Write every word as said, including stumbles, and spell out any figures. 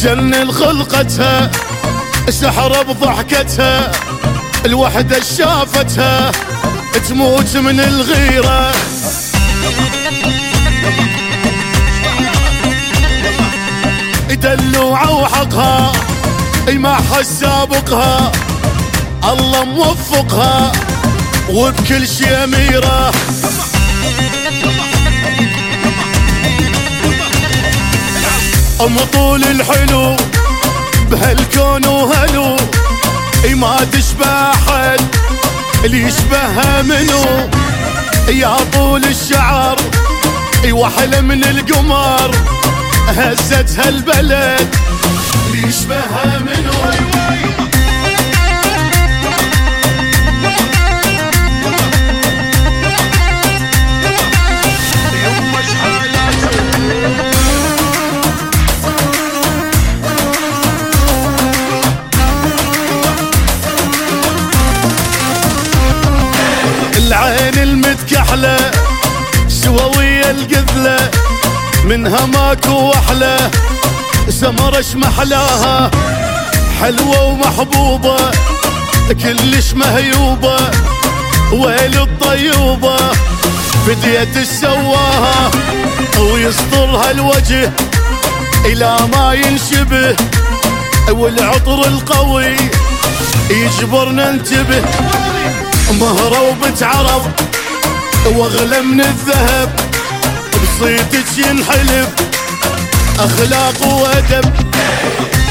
جنن خلقتها سحر بضحكتها، الوحدة شافتها تموت من الغيرة. دلوعة وحقها ما حد سابقها، الله موفقها وبكل شي أميرة. أم طول الحلو بهالكون وهلو، ما تشبه حد اللي يشبهها منو. يا طول الشعر وحلة من القمر، هزتها البلد اللي يشبهها منو. العين المتكحلة سووية القذلة، منها ماكو وحلة سمرش محلاها، حلوة ومحبوبة كلش مهيوبة. ويل الطيوبة بديت السواها، ويسطرها الوجه إلى ما ينشبه، والعطر القوي يجبرنا ننتبه. مهرة وبتعرب واغلى من الذهب، بصيتك ينحلب أخلاق وأدب.